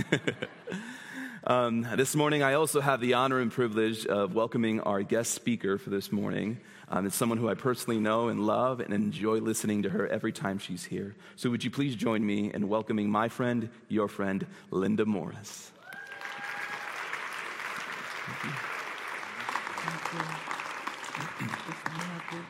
This morning, I also have the honor and privilege of welcoming our guest speaker for this morning. It's someone who I personally know and love and enjoy listening to her every time she's here. So would you please join me in welcoming my friend, your friend, Linda Morris. Thank you. Thank you. Thank you.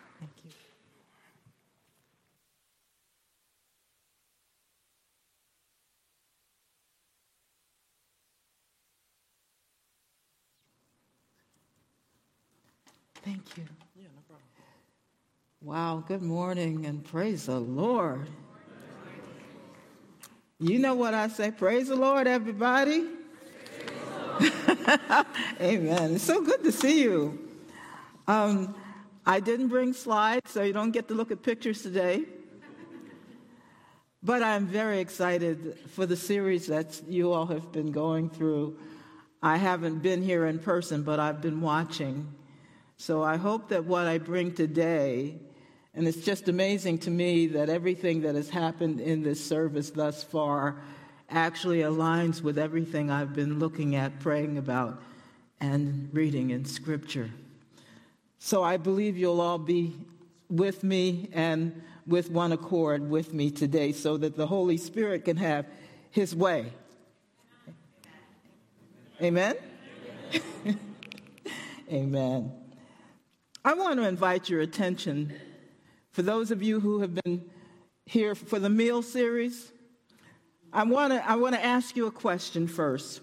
Thank you. Yeah, no problem. Wow, good morning and praise the Lord. You know what I say, praise the Lord, everybody. Amen. It's so good to see you. I didn't bring slides, so you don't get to look at pictures today. But I'm very excited for the series that you all have been going through. I haven't been here in person, but I've been watching. So I hope that what I bring today, and it's just amazing to me that everything that has happened in this service thus far actually aligns with everything I've been looking at, praying about, and reading in Scripture. So I believe you'll all be with me and with one accord with me today so that the Holy Spirit can have His way. Amen? Amen. I want to invite your attention, for those of you who have been here for the meal series, I want to ask you a question first.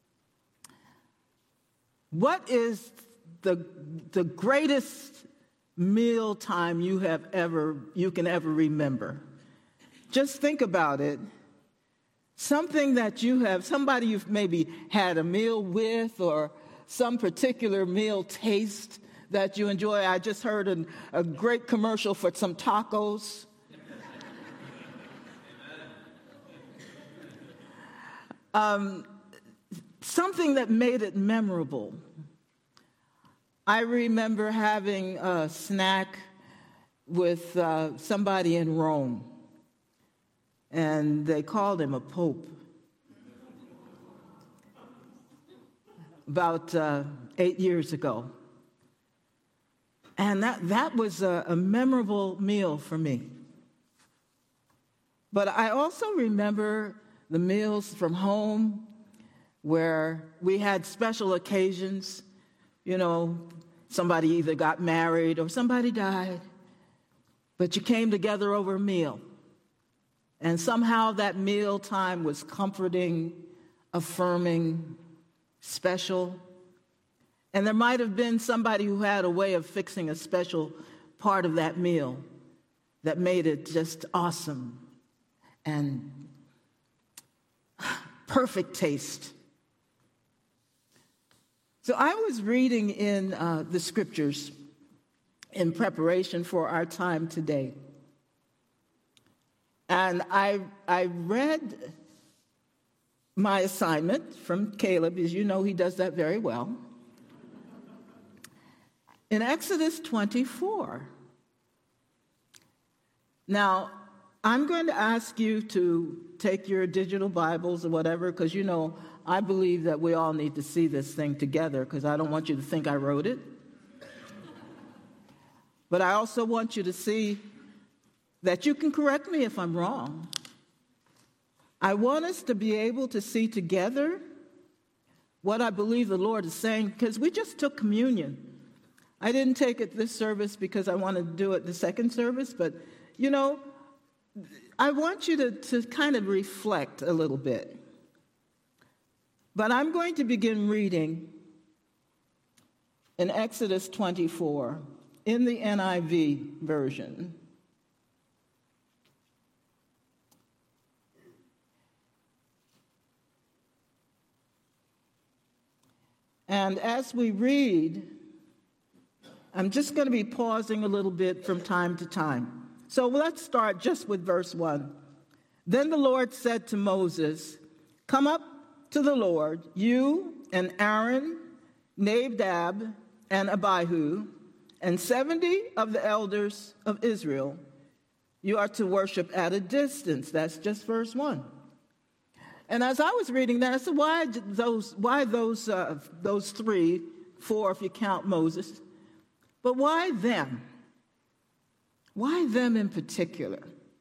What is the greatest meal time you can ever remember? Just think about it. Something that somebody you've maybe had a meal with, or some particular meal taste that you enjoy. I just heard a great commercial for some tacos. Something that made it memorable. I remember having a snack with somebody in Rome, and they called him a pope. About 8 years ago. And that was a memorable meal for me. But I also remember the meals from home where we had special occasions. You know, somebody either got married or somebody died, but you came together over a meal. And somehow that meal time was comforting, affirming, special. And there might have been somebody who had a way of fixing a special part of that meal that made it just awesome and perfect taste. So I was reading in the Scriptures in preparation for our time today. And I read my assignment from Caleb. As you know, he does that very well. In Exodus 24. Now, I'm going to ask you to take your digital Bibles or whatever, because you know, I believe that we all need to see this thing together, because I don't want you to think I wrote it. But I also want you to see that you can correct me if I'm wrong. I want us to be able to see together what I believe the Lord is saying, because we just took communion. I didn't take it this service because I wanted to do it the second service, but, you know, I want you to kind of reflect a little bit. But I'm going to begin reading in Exodus 24 in the NIV version. And as we read, I'm just going to be pausing a little bit from time to time. So let's start just with verse 1. Then the Lord said to Moses, "Come up to the Lord, you and Aaron, Nadab, and Abihu, and 70 of the elders of Israel. You are to worship at a distance." That's just verse 1. And as I was reading that, I said, why those three, four if you count Moses, but why them? Why them in particular?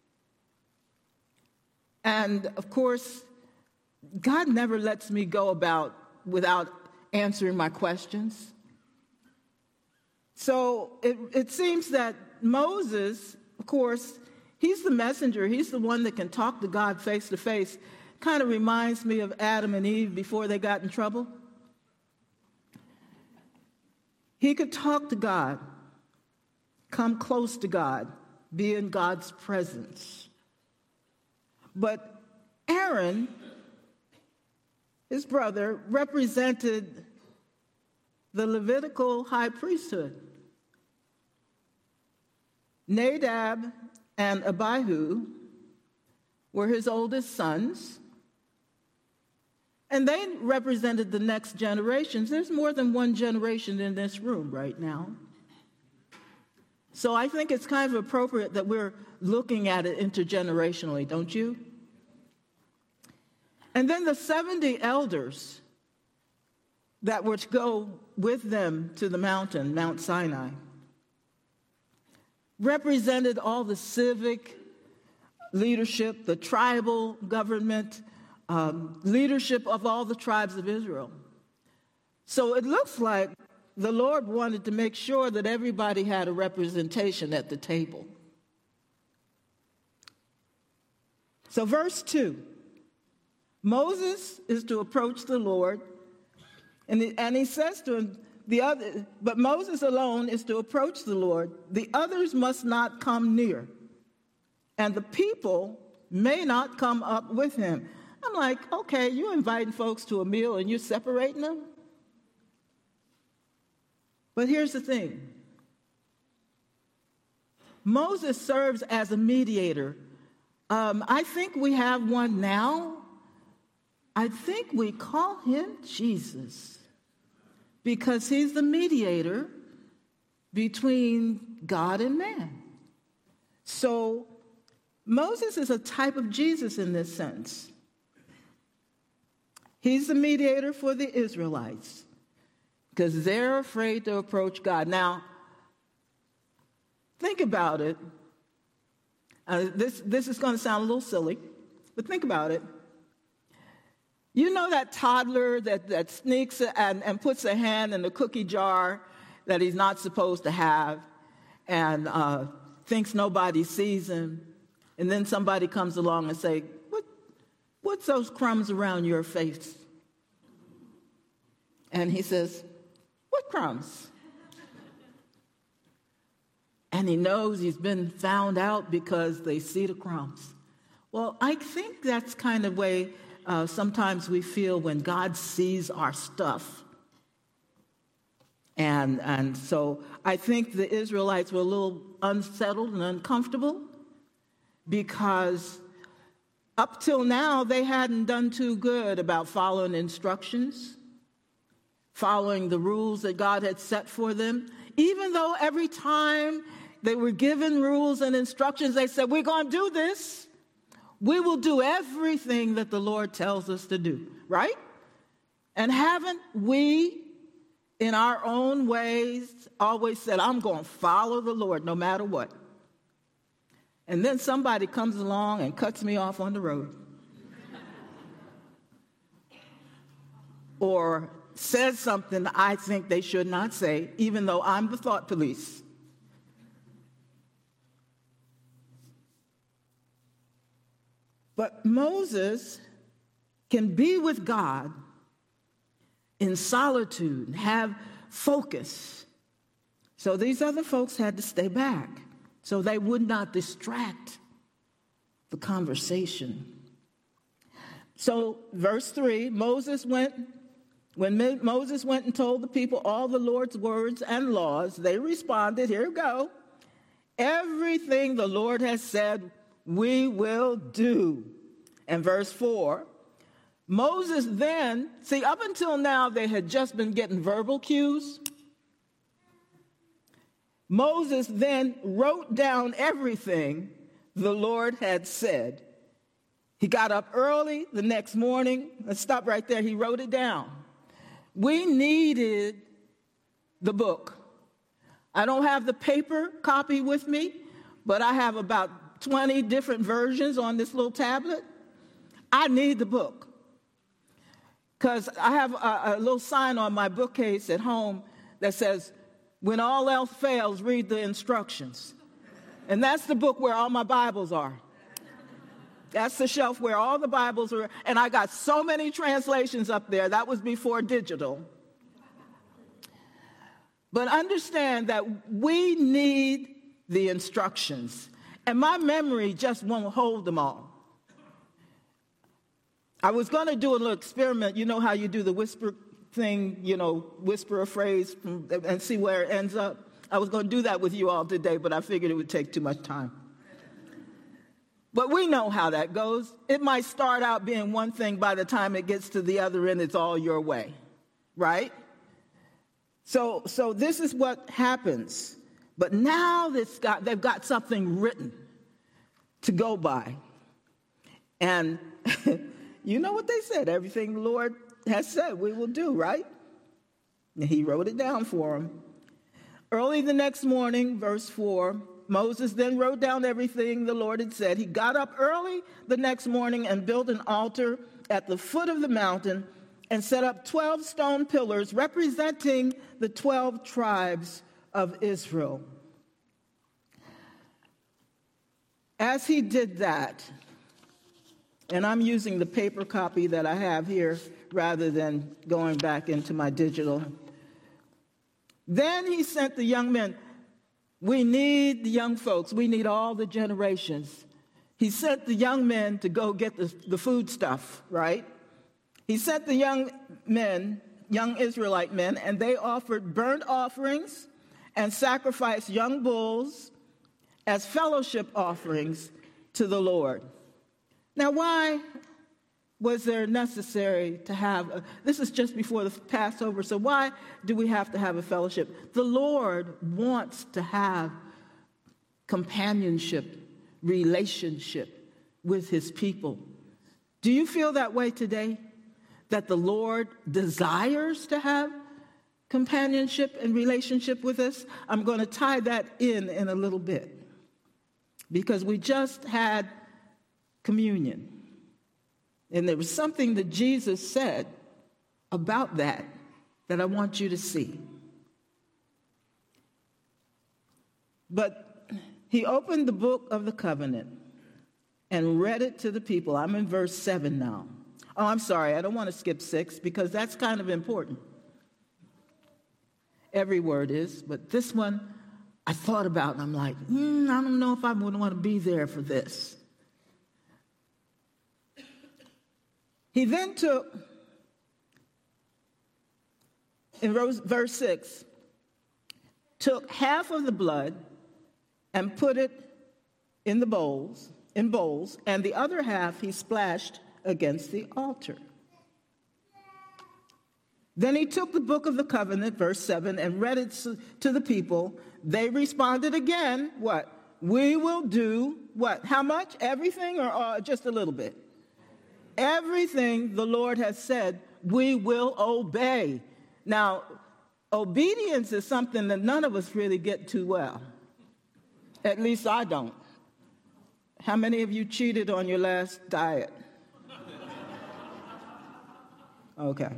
And of course, God never lets me go about without answering my questions. So it seems that Moses, of course, he's the messenger. He's the one that can talk to God face to face. Kind of reminds me of Adam and Eve before they got in trouble. He could talk to God, come close to God, be in God's presence. But Aaron, his brother, represented the Levitical high priesthood. Nadab and Abihu were his oldest sons, and they represented the next generations. There's more than one generation in this room right now. So I think it's kind of appropriate that we're looking at it intergenerationally, don't you? And then the 70 elders that were to go with them to the mountain, Mount Sinai, represented all the civic leadership, the tribal government, leadership of all the tribes of Israel. So it looks like the Lord wanted to make sure that everybody had a representation at the table. So verse 2, Moses is to approach the Lord, and he says to him, but Moses alone is to approach the Lord. The others must not come near, and the people may not come up with him. I'm like, okay, you're inviting folks to a meal and you're separating them? But here's the thing. Moses serves as a mediator. I think we have one now. I think we call him Jesus, because he's the mediator between God and man. So Moses is a type of Jesus in this sense. He's the mediator for the Israelites because they're afraid to approach God. Now, think about it. This is going to sound a little silly, but think about it. You know that toddler that sneaks and puts a hand in the cookie jar that he's not supposed to have and thinks nobody sees him, and then somebody comes along and say, what's those crumbs around your face? And he says, what crumbs? And he knows he's been found out because they see the crumbs. Well, I think that's kind of way sometimes we feel when God sees our stuff. And so I think the Israelites were a little unsettled and uncomfortable because up till now they hadn't done too good about following instructions, following the rules that God had set for them. Even though every time they were given rules and instructions, they said, we're going to do this. We will do everything that the Lord tells us to do, right? And haven't we, in our own ways, always said, I'm going to follow the Lord no matter what? And then somebody comes along and cuts me off on the road. Or says something I think they should not say, even though I'm the thought police. But Moses can be with God in solitude, have focus. So these other folks had to stay back so they would not distract the conversation. So verse 3, when Moses went and told the people all the Lord's words and laws, they responded, here we go, everything the Lord has said, we will do. And verse 4, Moses then, see, up until now, they had just been getting verbal cues. Moses then wrote down everything the Lord had said He got up early the next morning. Let's stop right there. He wrote it down. We needed the book. I don't have the paper copy with me, but I have about 20 different versions on this little tablet. I need the book because I have a little sign on my bookcase at home that says, when all else fails, read the instructions. And that's the book where all my Bibles are. That's the shelf where all the Bibles are. And I got so many translations up there. That was before digital. But understand that we need the instructions. And my memory just won't hold them all. I was going to do a little experiment. You know how you do the whisper thing, whisper a phrase and see where it ends up? I was going to do that with you all today, but I figured it would take too much time. But we know how that goes. It might start out being one thing. By the time it gets to the other end, it's all your way, right? So this is what happens. But now they've got something written to go by. And you know what they said. Everything the Lord has said we will do, right? And he wrote it down for them. Early the next morning, verse 4, Moses then wrote down everything the Lord had said. He got up early the next morning and built an altar at the foot of the mountain and set up 12 stone pillars representing the 12 tribes of Israel. As he did that, and I'm using the paper copy that I have here rather than going back into my digital. Then he sent the young men. We need the young folks. We need all the generations. He sent the young men to go get the food stuff, right? He sent the young Israelite men, and they offered burnt offerings and sacrificed young bulls as fellowship offerings to the Lord. Now, why was there necessary to have, this is just before the Passover, so why do we have to have a fellowship? The Lord wants to have companionship, relationship with his people. Do you feel that way today? That the Lord desires to have companionship and relationship with us? I'm going to tie that in a little bit. Because we just had communion. And there was something that Jesus said about that I want you to see. But he opened the book of the covenant and read it to the people. I'm in verse 7 now. Oh, I'm sorry. I don't want to skip 6 because that's kind of important. Every word is, but this one I thought about and I'm like, I don't know if I would want to be there for this. He then took, in verse 6, took half of the blood and put it in bowls, and the other half he splashed against the altar. Then he took the book of the covenant, verse 7, and read it to the people. They responded again, what? We will do what? How much? Everything or just a little bit? Everything the Lord has said, we will obey. Now, obedience is something that none of us really get too well. At least I don't. How many of you cheated on your last diet? Okay.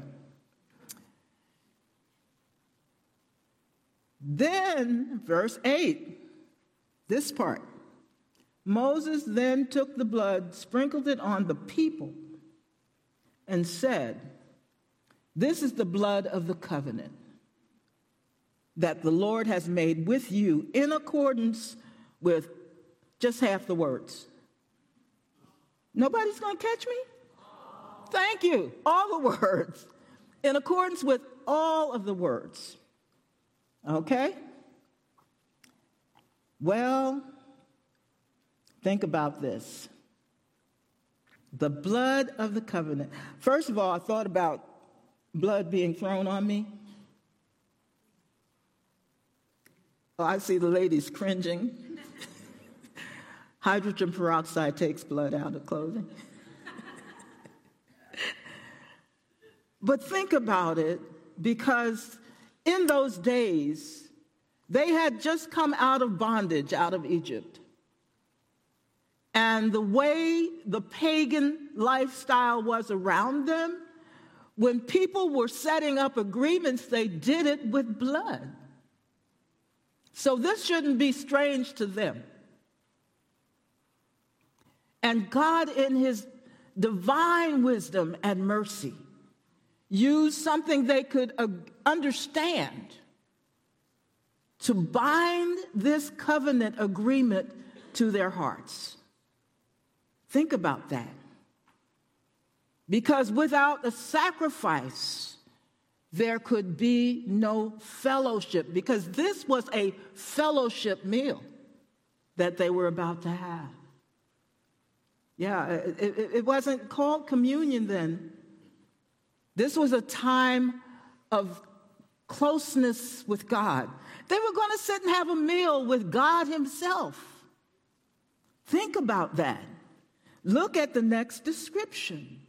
Then, verse 8, this part. Moses then took the blood, sprinkled it on the people, and said, this is the blood of the covenant that the Lord has made with you in accordance with just half the words. Nobody's going to catch me? Thank you. All the words. In accordance with all of the words. Okay? Well, think about this. The blood of the covenant. First of all, I thought about blood being thrown on me. Oh, I see the ladies cringing. Hydrogen peroxide takes blood out of clothing. But think about it, because in those days, they had just come out of bondage, out of Egypt. And the way the pagan lifestyle was around them, when people were setting up agreements, they did it with blood. So this shouldn't be strange to them. And God, in his divine wisdom and mercy, used something they could understand to bind this covenant agreement to their hearts. Think about that. Because without a sacrifice, there could be no fellowship, because this was a fellowship meal that they were about to have. Yeah, it wasn't called communion then. This was a time of closeness with God. They were going to sit and have a meal with God himself. Think about that. Look at the next description.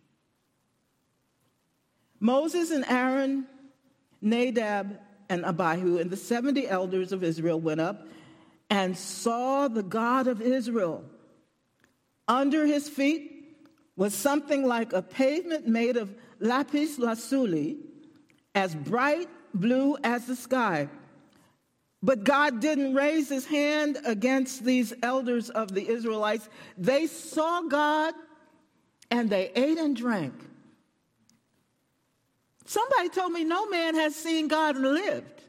Moses and Aaron, Nadab and Abihu, and the 70 elders of Israel went up and saw the God of Israel. Under his feet was something like a pavement made of lapis lazuli, as bright blue as the sky. But God didn't raise his hand against these elders of the Israelites. They saw God and they ate and drank. Somebody told me no man has seen God and lived.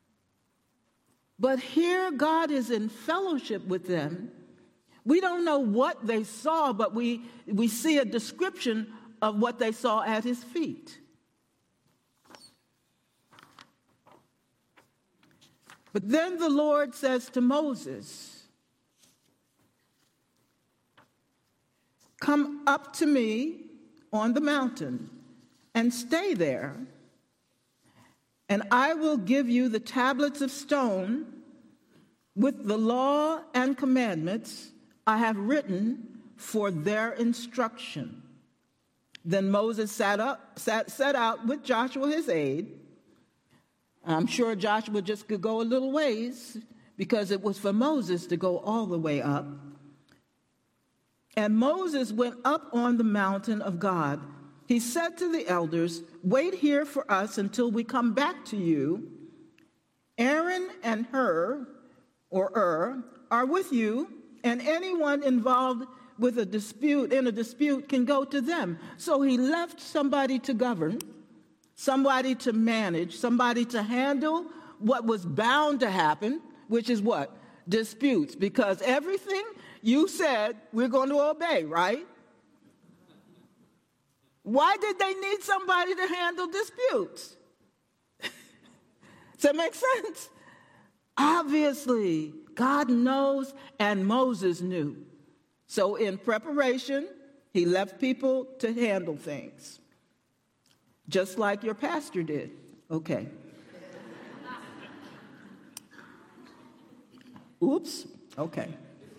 But here God is in fellowship with them. We don't know what they saw, but we see a description of what they saw at his feet. But then the Lord says to Moses, "Come up to me on the mountain and stay there, and I will give you the tablets of stone with the law and commandments I have written for their instruction." Then Moses set out with Joshua his aide. I'm sure Joshua just could go a little ways, because it was for Moses to go all the way up. And Moses went up on the mountain of God. He said to the elders, "Wait here for us until we come back to you. Aaron and Hur are with you, and anyone involved with a dispute can go to them." So he left somebody to govern, somebody to manage, somebody to handle what was bound to happen, which is what? Disputes. Because everything you said, we're going to obey, right? Why did they need somebody to handle disputes? Does that make sense? Obviously, God knows, and Moses knew. So in preparation, he left people to handle things. Just like your pastor did. Okay. Oops. Okay.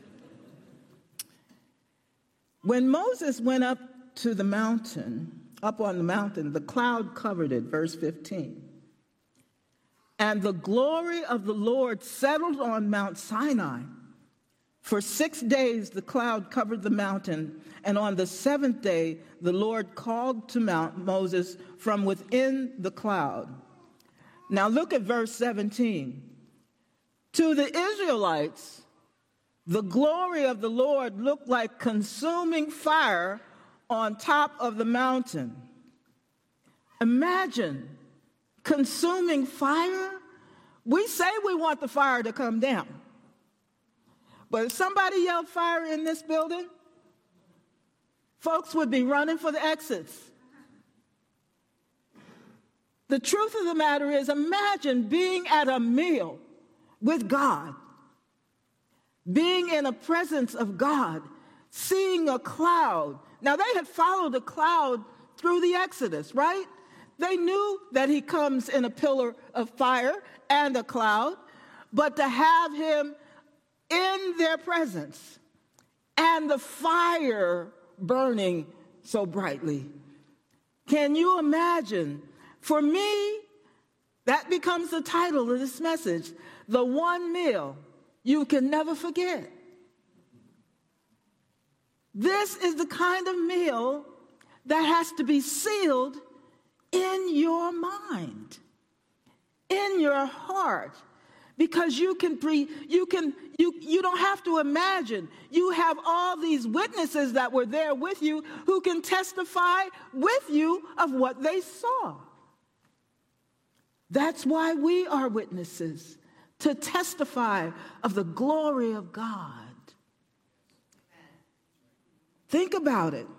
When Moses went up on the mountain, the cloud covered it, verse 15. And the glory of the Lord settled on Mount Sinai. For 6 days the cloud covered the mountain, and on the seventh day the Lord called to Moses from within the cloud. Now look at verse 17. To the Israelites, the glory of the Lord looked like consuming fire on top of the mountain. Imagine consuming fire. We say we want the fire to come down. But if somebody yelled fire in this building, folks would be running for the exits. The truth of the matter is, imagine being at a meal with God, being in the presence of God, seeing a cloud. Now, they had followed the cloud through the Exodus, right? They knew that he comes in a pillar of fire and a cloud, but to have him in their presence and the fire burning so brightly, Can you imagine? For me, that becomes the title of this message, the one meal you can never forget. This is the kind of meal that has to be sealed in your mind, in your heart, because you don't have to imagine. You have all these witnesses that were there with you who can testify with you of what they saw. That's why we are witnesses, to testify of the glory of God. Think about it.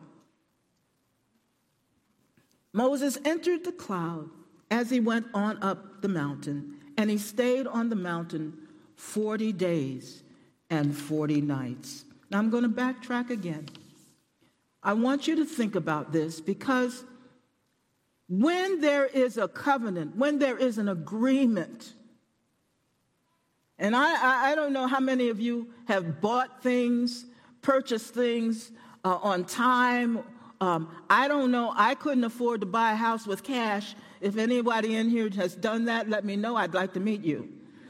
Moses entered the cloud as he went on up the mountain, and he stayed on the mountain 40 days and 40 nights. Now I'm going to backtrack again. I want you to think about this, because when there is a covenant, when there is an agreement, and I don't know how many of you have bought things, purchased things on time. I don't know. I couldn't afford to buy a house with cash. If anybody in here has done that, let me know. I'd like to meet you.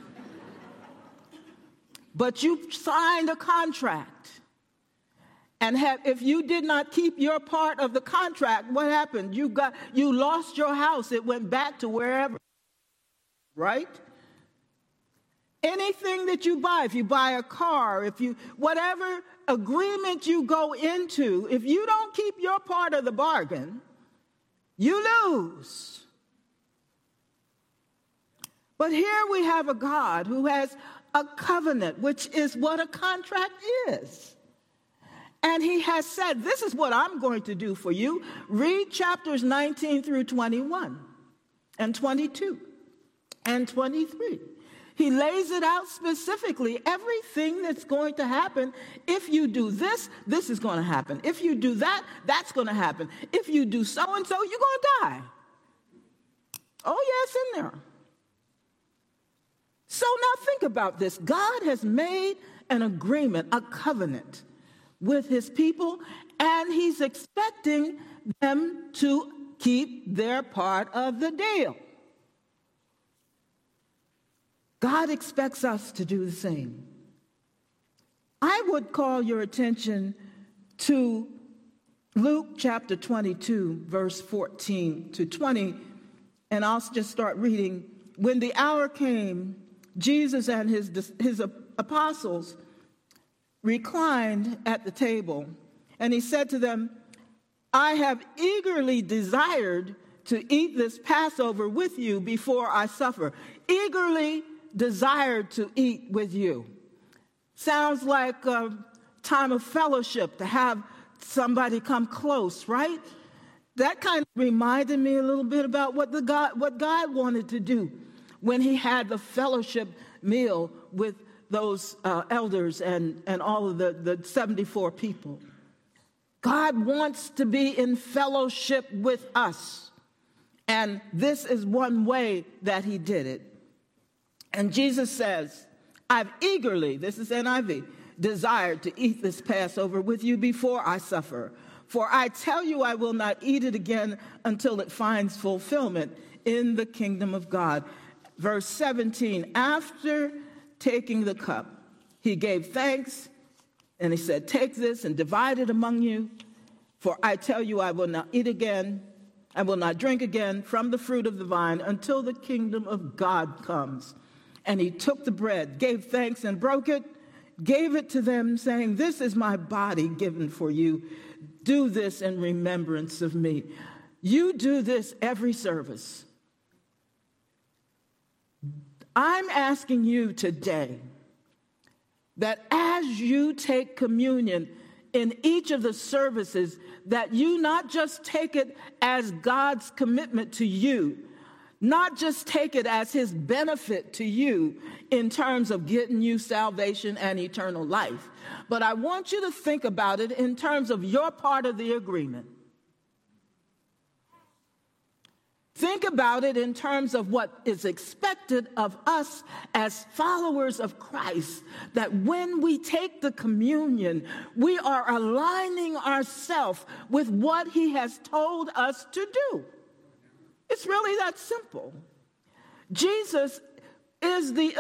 But you signed a contract. And if you did not keep your part of the contract, what happened? You lost your house. It went back to wherever. Right? Anything that you buy, if you buy a car, whatever agreement you go into, if you don't keep your part of the bargain, you lose. But here we have a God who has a covenant, which is what a contract is. And he has said, this is what I'm going to do for you. Read chapters 19 through 21 and 22 and 23. He lays it out specifically, everything that's going to happen. If you do this, this is going to happen. If you do that, that's going to happen. If you do so-and-so, you're going to die. Oh, yeah, it's in there. So now think about this. God has made an agreement, a covenant with his people, and he's expecting them to keep their part of the deal. God expects us to do the same. I would call your attention to Luke chapter 22, verse 14 to 20, and I'll just start reading. When the hour came, Jesus and his apostles reclined at the table, and he said to them, I have eagerly desired to eat this Passover with you before I suffer. Eagerly desired to eat with you. Sounds like a time of fellowship, to have somebody come close, right? That kind of reminded me a little bit about what God wanted to do when he had the fellowship meal with those elders and all of the 74 people. God wants to be in fellowship with us. And this is one way that he did it. And Jesus says, I've eagerly, this is NIV, desired to eat this Passover with you before I suffer. For I tell you, I will not eat it again until it finds fulfillment in the kingdom of God. Verse 17, after taking the cup, he gave thanks, and he said, take this and divide it among you. For I tell you, I will not eat again, I will not drink again from the fruit of the vine until the kingdom of God comes. And he took the bread, gave thanks, and broke it, gave it to them, saying, this is my body given for you. Do this in remembrance of me. You do this every service. I'm asking you today that as you take communion in each of the services, that you not just take it as God's commitment to you, not just take it as his benefit to you in terms of getting you salvation and eternal life, but I want you to think about it in terms of your part of the agreement. Think think about it in terms of what is expected of us as followers of Christ, that when we take the communion, we are aligning ourselves with what he has told us to do. It's really that simple. Jesus is the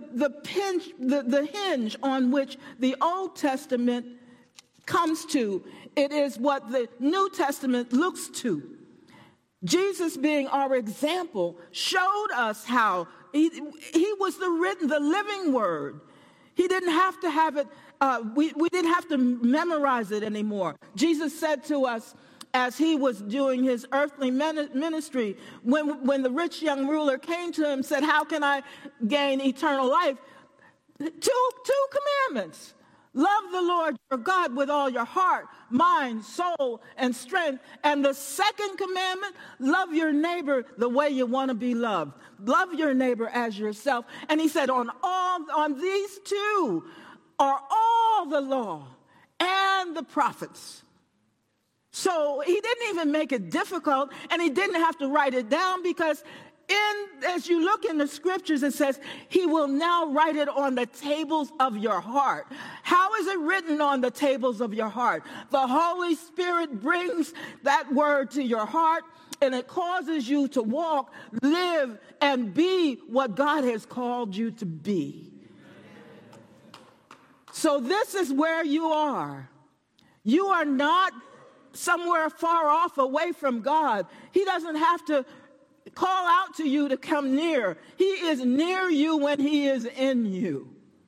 hinge on which the Old Testament comes to. It is what the New Testament looks to. Jesus, being our example, showed us how he was the living word. He didn't have to have it, we didn't have to memorize it anymore. Jesus said to us as he was doing his earthly ministry, when the rich young ruler came to him and said, how can I gain eternal life? Two commandments. Love the Lord your God with all your heart, mind, soul, and strength. And the second commandment, love your neighbor the way you want to be loved. Love your neighbor as yourself. And he said, on these two are all the law and the prophets. So he didn't even make it difficult, and he didn't have to write it down, because as you look in the scriptures, it says, he will now write it on the tables of your heart. How is it written on the tables of your heart? The Holy Spirit brings that word to your heart, and it causes you to walk, live, and be what God has called you to be. So this is where you are. You are not somewhere far off away from God. He doesn't have to call out to you to come near. He is near you when he is in you.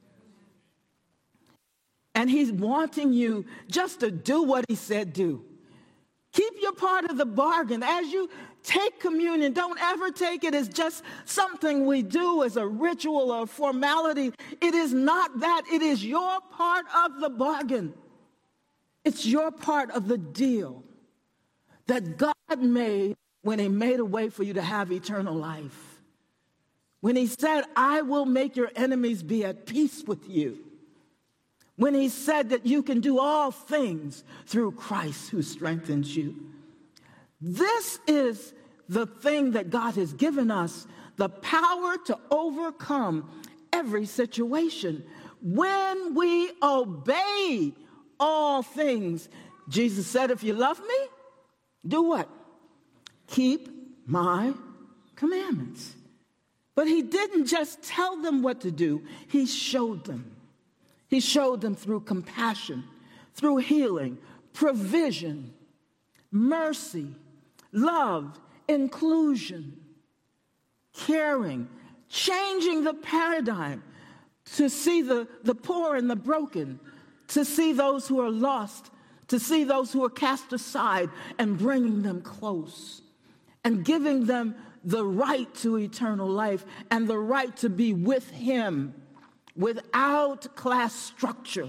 And he's wanting you just to do what he said do. Keep your part of the bargain. As you take communion, don't ever take it as just something we do as a ritual or formality. It is not that. It is your part of the bargain. It's your part of the deal that God made when he made a way for you to have eternal life. When he said, I will make your enemies be at peace with you. When he said that you can do all things through Christ who strengthens you. This is the thing that God has given us, the power to overcome every situation. When we obey all things, Jesus said, if you love me, do what? Keep my commandments. But he didn't just tell them what to do. He showed them. He showed them through compassion, through healing, provision, mercy, love, inclusion, caring, changing the paradigm to see the poor and the broken, to see those who are lost, to see those who are cast aside and bringing them close and giving them the right to eternal life and the right to be with him without class structure,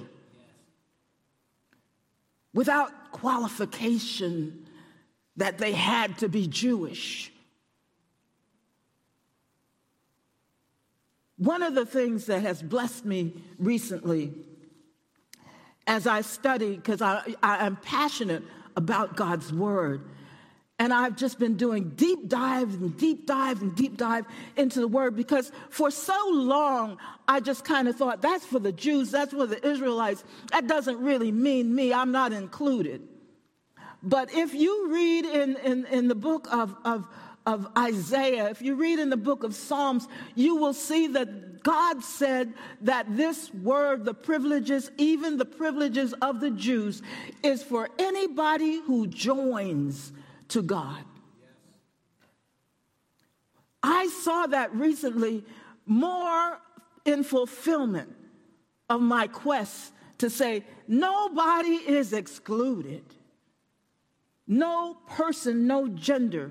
without qualification that they had to be Jewish. One of the things that has blessed me recently as I study, because I am passionate about God's word, and I've just been doing deep dive into the word, because for so long I just kind of thought, that's for the Jews, that's for the Israelites. That doesn't really mean me. I'm not included. But if you read in the book of Isaiah, if you read in the book of Psalms, you will see that God said that this word, the privileges, even the privileges of the Jews, is for anybody who joins to God. I saw that recently more in fulfillment of my quest to say nobody is excluded. No person, no gender,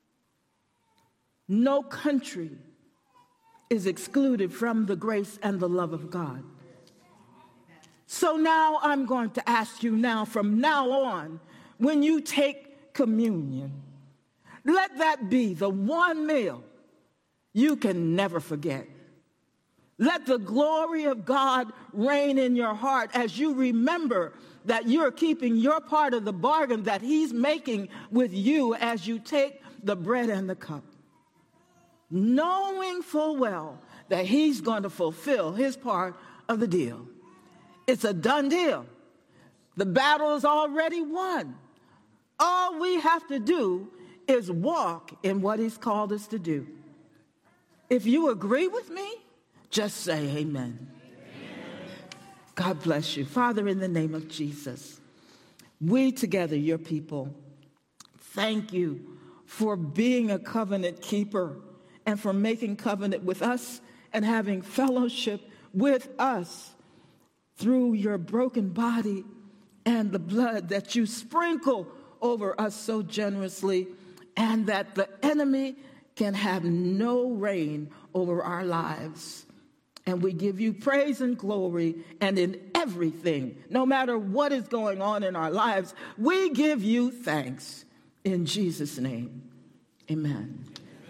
no country is excluded from the grace and the love of God. So now I'm going to ask you now, from now on, when you take communion, let that be the one meal you can never forget. Let the glory of God reign in your heart as you remember that you're keeping your part of the bargain that he's making with you as you take the bread and the cup, knowing full well that he's going to fulfill his part of the deal. It's a done deal. The battle is already won. All we have to do is walk in what he's called us to do. If you agree with me, just say amen. God bless you. Father, in the name of Jesus, we together, your people, thank you for being a covenant keeper and for making covenant with us and having fellowship with us through your broken body and the blood that you sprinkle over us so generously, and that the enemy can have no reign over our lives. And we give you praise and glory, and in everything, no matter what is going on in our lives, we give you thanks. In Jesus' name, amen.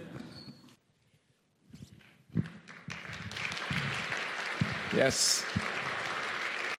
Yes.